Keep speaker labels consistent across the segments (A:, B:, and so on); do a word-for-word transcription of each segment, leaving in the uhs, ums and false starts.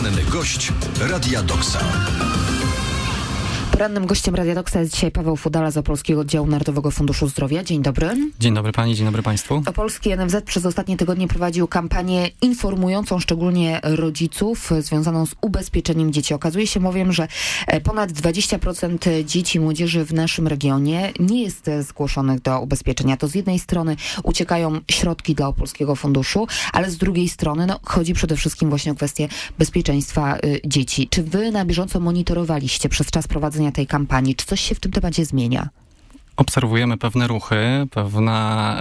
A: Poranny gość Radia Doksa.
B: Porannym gościem Radia Doksa jest dzisiaj Paweł Fudala z Opolskiego Oddziału Narodowego Funduszu Zdrowia. Dzień dobry.
C: Dzień dobry pani, dzień dobry państwu.
B: Opolski N F Z przez ostatnie tygodnie prowadził kampanię informującą szczególnie rodziców związaną z ubezpieczeniem dzieci. Okazuje się bowiem, że ponad dwadzieścia procent dzieci i młodzieży w naszym regionie nie jest zgłoszonych do ubezpieczenia. To z jednej strony uciekają środki dla Opolskiego Funduszu, ale z drugiej strony no, chodzi przede wszystkim właśnie o kwestię bezpieczeństwa y, dzieci. Czy wy na bieżąco monitorowaliście przez czas prowadzenia tej kampanii? Czy coś się w tym temacie zmienia?
C: Obserwujemy pewne ruchy, pewne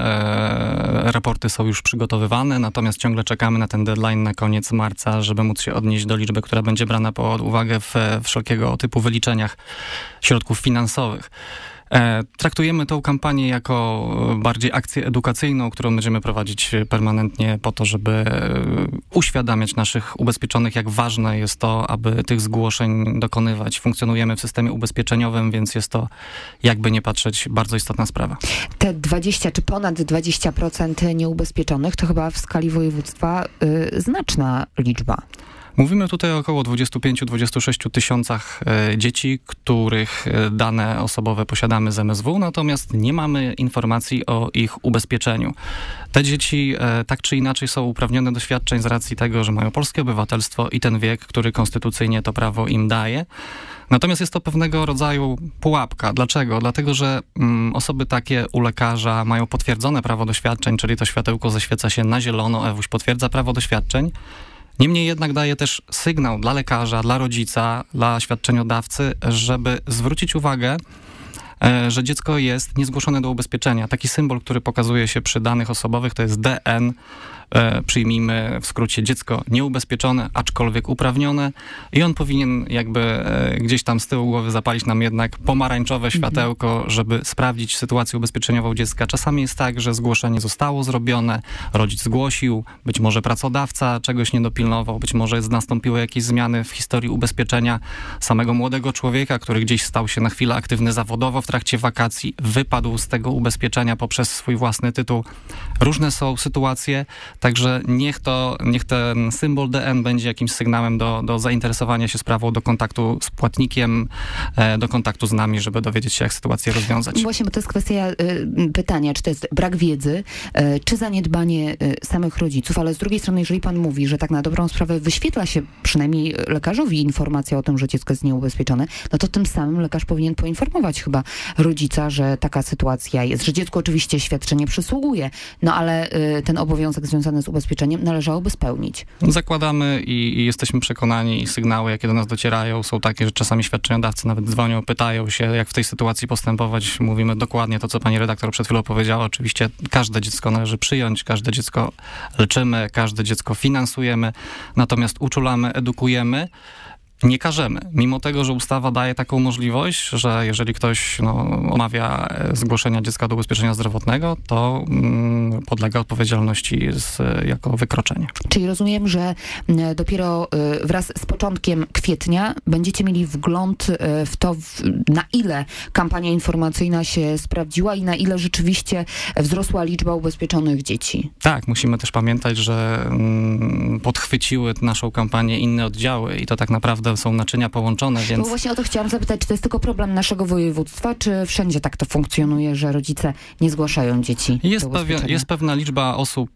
C: e, raporty są już przygotowywane, natomiast ciągle czekamy na ten deadline na koniec marca, żeby móc się odnieść do liczby, która będzie brana pod uwagę w, w wszelkiego typu wyliczeniach środków finansowych. E, traktujemy tą kampanię jako bardziej akcję edukacyjną, którą będziemy prowadzić permanentnie po to, żeby e, uświadamiać naszych ubezpieczonych, jak ważne jest to, aby tych zgłoszeń dokonywać. Funkcjonujemy w systemie ubezpieczeniowym, więc jest to, jakby nie patrzeć, bardzo istotna sprawa.
B: Te dwadzieścia czy ponad dwadzieścia procent nieubezpieczonych to chyba w skali województwa y, znaczna liczba.
C: Mówimy tutaj o około dwudziestu pięciu do dwudziestu sześciu tysiącach e, dzieci, których e, dane osobowe posiadamy z M S W, natomiast nie mamy informacji o ich ubezpieczeniu. Te dzieci e, tak czy inaczej są uprawnione do świadczeń z racji tego, że mają polskie obywatelstwo i ten wiek, który konstytucyjnie to prawo im daje. Natomiast jest to pewnego rodzaju pułapka. Dlaczego? Dlatego, że mm, osoby takie u lekarza mają potwierdzone prawo do świadczeń, czyli to światełko zaświeca się na zielono, E W U Ś potwierdza prawo do świadczeń. Niemniej jednak daje też sygnał dla lekarza, dla rodzica, dla świadczeniodawcy, żeby zwrócić uwagę, że dziecko jest niezgłoszone do ubezpieczenia. Taki symbol, który pokazuje się przy danych osobowych, to jest D N. Przyjmijmy w skrócie dziecko nieubezpieczone, aczkolwiek uprawnione i on powinien jakby gdzieś tam z tyłu głowy zapalić nam jednak pomarańczowe światełko, żeby sprawdzić sytuację ubezpieczeniową dziecka. Czasami jest tak, że zgłoszenie zostało zrobione, rodzic zgłosił, być może pracodawca czegoś nie dopilnował, być może nastąpiły jakieś zmiany w historii ubezpieczenia samego młodego człowieka, który gdzieś stał się na chwilę aktywny zawodowo w trakcie wakacji, wypadł z tego ubezpieczenia poprzez swój własny tytuł. Różne są sytuacje. Także niech to, niech ten symbol D N będzie jakimś sygnałem do, do zainteresowania się sprawą, do kontaktu z płatnikiem, do kontaktu z nami, żeby dowiedzieć się, jak sytuację rozwiązać.
B: Właśnie, bo to jest kwestia y, pytania, czy to jest brak wiedzy, y, czy zaniedbanie y, samych rodziców, ale z drugiej strony, jeżeli pan mówi, że tak na dobrą sprawę wyświetla się przynajmniej lekarzowi informacja o tym, że dziecko jest nieubezpieczone, no to tym samym lekarz powinien poinformować chyba rodzica, że taka sytuacja jest, że dziecku oczywiście świadczenie przysługuje, no ale y, ten obowiązek związany z ubezpieczeniem należałoby spełnić.
C: Zakładamy i, i jesteśmy przekonani i sygnały, jakie do nas docierają, są takie, że czasami świadczeniodawcy nawet dzwonią, pytają się, jak w tej sytuacji postępować. Mówimy dokładnie to, co pani redaktor przed chwilą powiedziała. Oczywiście każde dziecko należy przyjąć, każde dziecko leczymy, każde dziecko finansujemy, natomiast uczulamy, edukujemy. Nie karzemy. Mimo tego, że ustawa daje taką możliwość, że jeżeli ktoś no, omawia zgłoszenia dziecka do ubezpieczenia zdrowotnego, to mm, podlega odpowiedzialności z, jako wykroczenie.
B: Czyli rozumiem, że dopiero wraz z początkiem kwietnia będziecie mieli wgląd w to, w, na ile kampania informacyjna się sprawdziła i na ile rzeczywiście wzrosła liczba ubezpieczonych dzieci.
C: Tak, musimy też pamiętać, że mm, podchwyciły naszą kampanię inne oddziały i to tak naprawdę są naczynia połączone, więc...
B: Bo właśnie o to chciałam zapytać, czy to jest tylko problem naszego województwa, czy wszędzie tak to funkcjonuje, że rodzice nie zgłaszają dzieci
C: jest
B: do ubezpieczenia?
C: Pewien, jest pewna liczba osób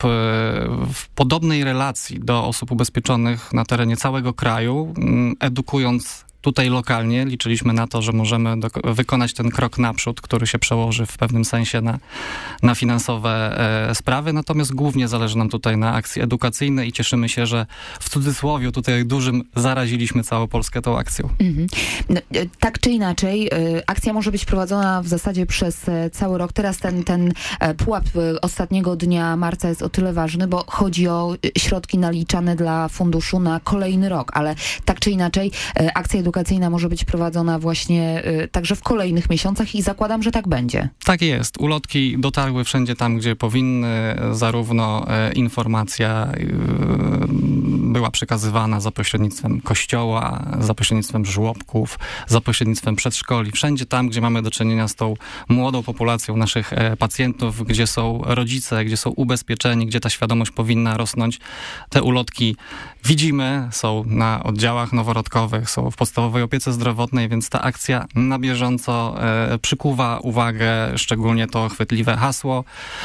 C: w podobnej relacji do osób ubezpieczonych na terenie całego kraju, edukując tutaj lokalnie liczyliśmy na to, że możemy do, wykonać ten krok naprzód, który się przełoży w pewnym sensie na, na finansowe e, sprawy, natomiast głównie zależy nam tutaj na akcji edukacyjnej i cieszymy się, że w cudzysłowie tutaj dużym zaraziliśmy całą Polskę tą akcją.
B: Mhm. No, tak czy inaczej, akcja może być prowadzona w zasadzie przez cały rok. Teraz ten, ten pułap ostatniego dnia marca jest o tyle ważny, bo chodzi o środki naliczane dla funduszu na kolejny rok, ale tak czy inaczej akcja edukacyjna może być prowadzona właśnie także w kolejnych miesiącach i zakładam, że tak będzie.
C: Tak jest. Ulotki dotarły wszędzie tam, gdzie powinny. Zarówno informacja była przekazywana za pośrednictwem kościoła, za pośrednictwem żłobków, za pośrednictwem przedszkoli. Wszędzie tam, gdzie mamy do czynienia z tą młodą populacją naszych pacjentów, gdzie są rodzice, gdzie są ubezpieczeni, gdzie ta świadomość powinna rosnąć. Te ulotki widzimy, są na oddziałach noworodkowych, są w podstawowej opiece zdrowotnej, więc ta akcja na bieżąco e, przykuwa uwagę, szczególnie to chwytliwe hasło,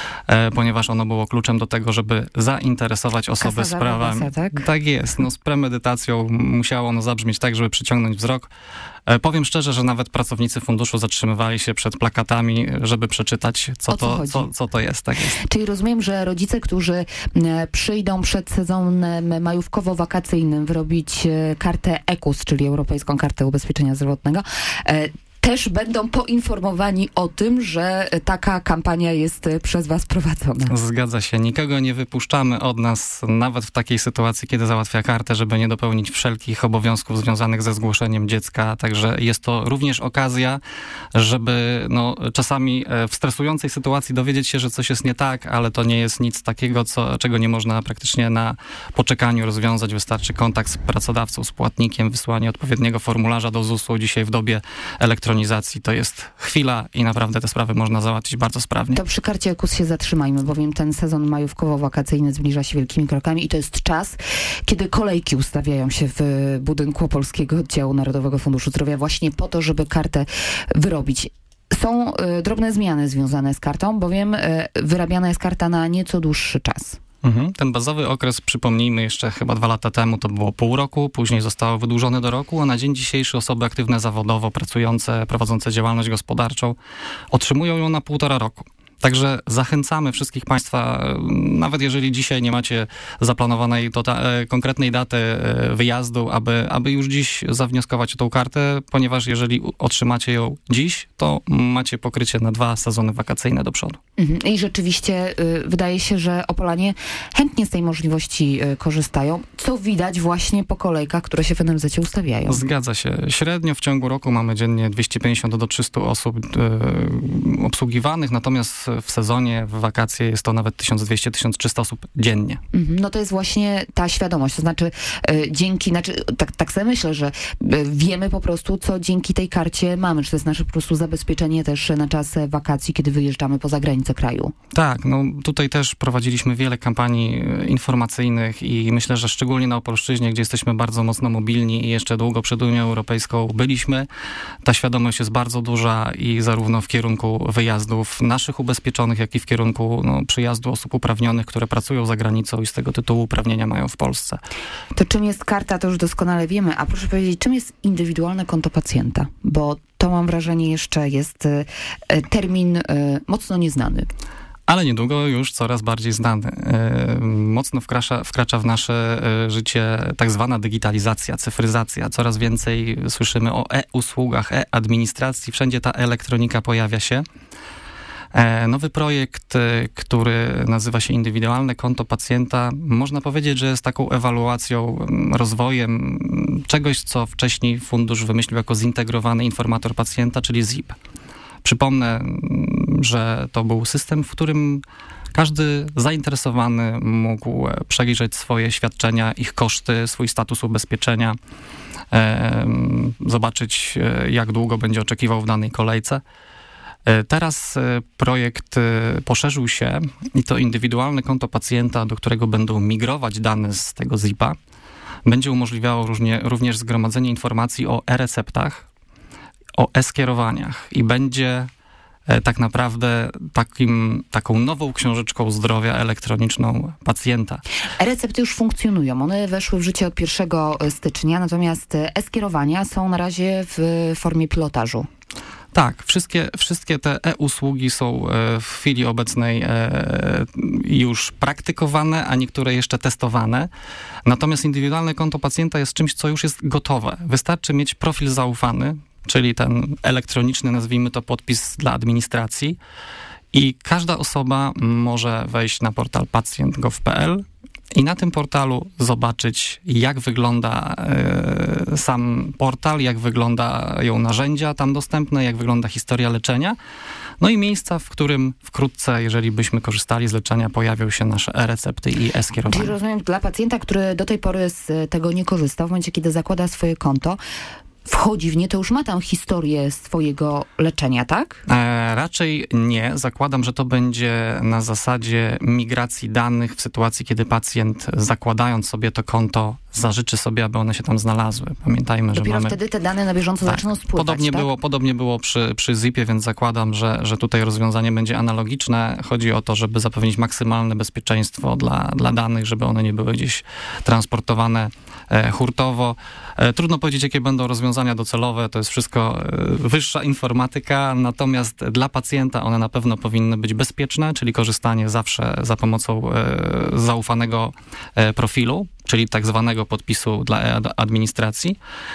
C: e, ponieważ ono było kluczem do tego, żeby zainteresować osoby
B: Kasa
C: sprawami.
B: Kasa, tak?
C: Tak jest. No, z premedytacją musiało ono zabrzmieć tak, żeby przyciągnąć wzrok. E, powiem szczerze, że nawet pracownicy funduszu zatrzymywali się przed plakatami, żeby przeczytać, co,
B: O co
C: to,
B: chodzi?
C: co, co to jest. Tak jest.
B: Czyli rozumiem, że rodzice, którzy e, przyjdą przed sezonem majówkowo-wakacyjnym wyrobić e, kartę E K U S, czyli Europejską Kartę Ubezpieczenia Zdrowotnego, e, też będą poinformowani o tym, że taka kampania jest przez was prowadzona.
C: Zgadza się. Nikogo nie wypuszczamy od nas, nawet w takiej sytuacji, kiedy załatwia kartę, żeby nie dopełnić wszelkich obowiązków związanych ze zgłoszeniem dziecka. Także jest to również okazja, żeby no, czasami w stresującej sytuacji dowiedzieć się, że coś jest nie tak, ale to nie jest nic takiego, co, czego nie można praktycznie na poczekaniu rozwiązać. Wystarczy kontakt z pracodawcą, z płatnikiem, wysłanie odpowiedniego formularza do zusu. Dzisiaj w dobie elektronicznej to jest chwila i naprawdę te sprawy można załatwić bardzo sprawnie.
B: To przy karcie E K U S się zatrzymajmy, bowiem ten sezon majówkowo-wakacyjny zbliża się wielkimi krokami i to jest czas, kiedy kolejki ustawiają się w budynku Polskiego Oddziału Narodowego Funduszu Zdrowia właśnie po to, żeby kartę wyrobić. Są y, drobne zmiany związane z kartą, bowiem y, wyrabiana jest karta na nieco dłuższy czas.
C: Mhm. Ten bazowy okres, przypomnijmy, jeszcze chyba dwa lata temu to było pół roku, później zostało wydłużone do roku, a na dzień dzisiejszy osoby aktywne zawodowo, pracujące, prowadzące działalność gospodarczą otrzymują ją na półtora roku. Także zachęcamy wszystkich Państwa, nawet jeżeli dzisiaj nie macie zaplanowanej tota, konkretnej daty wyjazdu, aby, aby już dziś zawnioskować o tą kartę, ponieważ jeżeli otrzymacie ją dziś, to macie pokrycie na dwa sezony wakacyjne do przodu.
B: I rzeczywiście y, wydaje się, że Opolanie chętnie z tej możliwości y, korzystają, co widać właśnie po kolejkach, które się w N F Z-cie ustawiają.
C: Zgadza się. Średnio w ciągu roku mamy dziennie dwieście pięćdziesiąt do trzystu osób y, obsługiwanych, natomiast w sezonie, w wakacje jest to nawet tysiąc dwieście do tysiąc trzystu osób dziennie.
B: Mhm, no to jest właśnie ta świadomość, to znaczy y, dzięki, znaczy tak, tak sobie myślę, że y, wiemy po prostu, co dzięki tej karcie mamy, czy to jest nasze po prostu zabezpieczenie też na czas wakacji, kiedy wyjeżdżamy poza granicę kraju.
C: Tak, no tutaj też prowadziliśmy wiele kampanii informacyjnych i myślę, że szczególnie na Opolszczyźnie, gdzie jesteśmy bardzo mocno mobilni i jeszcze długo przed Unią Europejską byliśmy, ta świadomość jest bardzo duża i zarówno w kierunku wyjazdów naszych ubezpieczonych, jak i w kierunku no, przyjazdu osób uprawnionych, które pracują za granicą i z tego tytułu uprawnienia mają w Polsce.
B: To czym jest karta, to już doskonale wiemy, a proszę powiedzieć, czym jest indywidualne konto pacjenta? Bo to mam wrażenie jeszcze jest y, termin y, mocno nieznany.
C: Ale niedługo już coraz bardziej znany. Yy, mocno wkracza, wkracza w nasze yy, życie tak zwana digitalizacja, cyfryzacja. Coraz więcej słyszymy o e-usługach, e-administracji. Wszędzie ta elektronika pojawia się. E, nowy projekt, y, który nazywa się Indywidualne Konto Pacjenta, można powiedzieć, że jest taką ewaluacją, rozwojem czegoś, co wcześniej fundusz wymyślił jako zintegrowany informator pacjenta, czyli Z I P. Przypomnę, że to był system, w którym każdy zainteresowany mógł przeliczyć swoje świadczenia, ich koszty, swój status ubezpieczenia, e, zobaczyć, jak długo będzie oczekiwał w danej kolejce. Teraz projekt poszerzył się i to indywidualne konto pacjenta, do którego będą migrować dane z tego Z I P-a, będzie umożliwiało różnie, również zgromadzenie informacji o e-receptach, o e-skierowaniach i będzie tak naprawdę takim, taką nową książeczką zdrowia elektroniczną pacjenta.
B: E-recepty już funkcjonują. One weszły w życie od pierwszego stycznia, natomiast e-skierowania są na razie w formie pilotażu.
C: Tak, wszystkie, wszystkie te e-usługi są w chwili obecnej już praktykowane, a niektóre jeszcze testowane. Natomiast indywidualne konto pacjenta jest czymś, co już jest gotowe. Wystarczy mieć profil zaufany, czyli ten elektroniczny, nazwijmy to, podpis dla administracji i każda osoba może wejść na portal pacjent kropka gov kropka pe el i na tym portalu zobaczyć, jak wygląda y, sam portal, jak wyglądają narzędzia tam dostępne, jak wygląda historia leczenia. No i miejsca, w którym wkrótce, jeżeli byśmy korzystali z leczenia, pojawią się nasze e-recepty i e-skierowania.
B: Czyli rozumiem, dla pacjenta, który do tej pory z tego nie korzystał, w momencie, kiedy zakłada swoje konto, wchodzi w nie, to już ma tam historię swojego leczenia, tak?
C: E, raczej nie. Zakładam, że to będzie na zasadzie migracji danych w sytuacji, kiedy pacjent, zakładając sobie to konto, zażyczy sobie, aby one się tam znalazły. Pamiętajmy,
B: Dopiero
C: że mamy...
B: wtedy te dane na bieżąco
C: tak,
B: zaczną spływać,
C: podobnie
B: tak?
C: było, podobnie było przy, przy zipie, więc zakładam, że, że tutaj rozwiązanie będzie analogiczne. Chodzi o to, żeby zapewnić maksymalne bezpieczeństwo dla, dla danych, żeby one nie były gdzieś transportowane e, hurtowo. E, trudno powiedzieć, jakie będą rozwiązania docelowe. To jest wszystko e, wyższa informatyka, natomiast dla pacjenta one na pewno powinny być bezpieczne, czyli korzystanie zawsze za pomocą e, zaufanego e, profilu, czyli tak zwanego podpisu dla administracji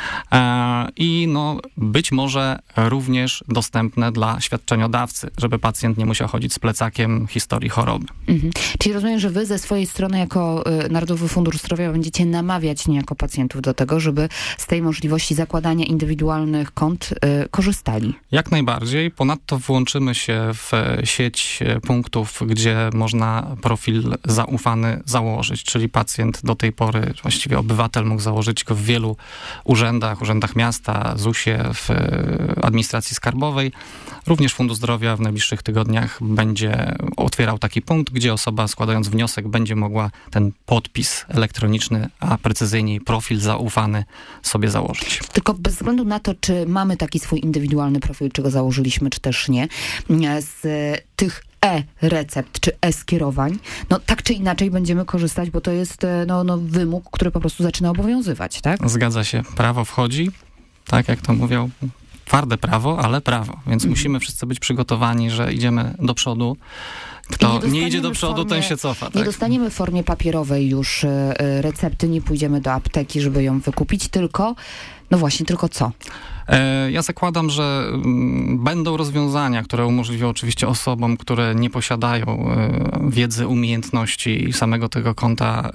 C: e, i no, być może również dostępne dla świadczeniodawcy, żeby pacjent nie musiał chodzić z plecakiem historii choroby.
B: Mhm. Czyli rozumiem, że wy ze swojej strony jako y, Narodowy Fundusz Zdrowia będziecie namawiać niejako pacjentów do tego, żeby z tej możliwości zakładania indywidualnych kont y, korzystali.
C: Jak najbardziej. Ponadto włączymy się w sieć punktów, gdzie można profil zaufany założyć, czyli pacjent do tej pory, właściwie obywatel mógł założyć go w wielu urzędach, urzędach miasta, zusie, w administracji skarbowej. Również Fundusz Zdrowia w najbliższych tygodniach będzie otwierał taki punkt, gdzie osoba składając wniosek będzie mogła ten podpis elektroniczny, a precyzyjniej profil zaufany sobie założyć.
B: Tylko bez względu na to, czy mamy taki swój indywidualny profil, czy go założyliśmy, czy też nie, z tych e-recept czy e-skierowań, no tak czy inaczej będziemy korzystać, bo to jest no, no, wymóg, który po prostu zaczyna obowiązywać, tak?
C: Zgadza się. Prawo wchodzi, tak jak to mówią, twarde prawo, ale prawo. Więc mm. musimy wszyscy być przygotowani, że idziemy do przodu. Kto nie, nie idzie do przodu, formie, ten się cofa. Tak?
B: Nie dostaniemy w formie papierowej już y, recepty, nie pójdziemy do apteki, żeby ją wykupić, tylko, no właśnie, tylko co?
C: Ja zakładam, że będą rozwiązania, które umożliwią oczywiście osobom, które nie posiadają wiedzy, umiejętności i samego tego konta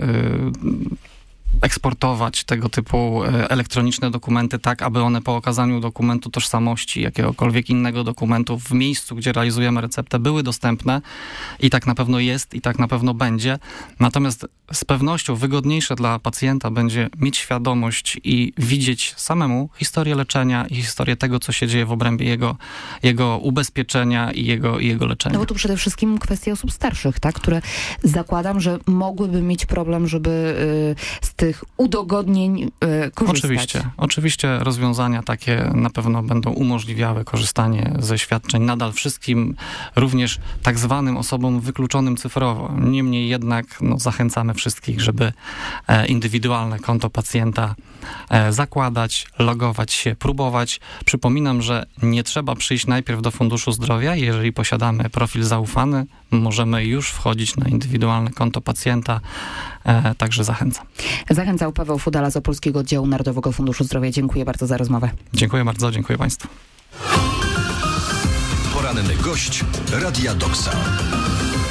C: eksportować tego typu elektroniczne dokumenty tak, aby one po okazaniu dokumentu tożsamości, jakiegokolwiek innego dokumentu w miejscu, gdzie realizujemy receptę, były dostępne i tak na pewno jest i tak na pewno będzie. Natomiast z pewnością wygodniejsze dla pacjenta będzie mieć świadomość i widzieć samemu historię leczenia i historię tego, co się dzieje w obrębie jego, jego ubezpieczenia i jego, i jego leczenia.
B: No bo tu przede wszystkim kwestia osób starszych, tak, które zakładam, że mogłyby mieć problem, żeby y, z tych udogodnień y, korzystać.
C: Oczywiście. Oczywiście rozwiązania takie na pewno będą umożliwiały korzystanie ze świadczeń nadal wszystkim, również tak zwanym osobom wykluczonym cyfrowo. Niemniej jednak no, zachęcamy wszystkich, żeby e, indywidualne konto pacjenta e, zakładać, logować się, próbować. Przypominam, że nie trzeba przyjść najpierw do Funduszu Zdrowia. Jeżeli posiadamy profil zaufany, możemy już wchodzić na indywidualne konto pacjenta. E, także zachęcam.
B: Zachęcał Paweł Fudala z Opolskiego Oddziału Narodowego Funduszu Zdrowia. Dziękuję bardzo za rozmowę.
C: Dziękuję bardzo, dziękuję Państwu.
A: Poranny gość Radia Doksa.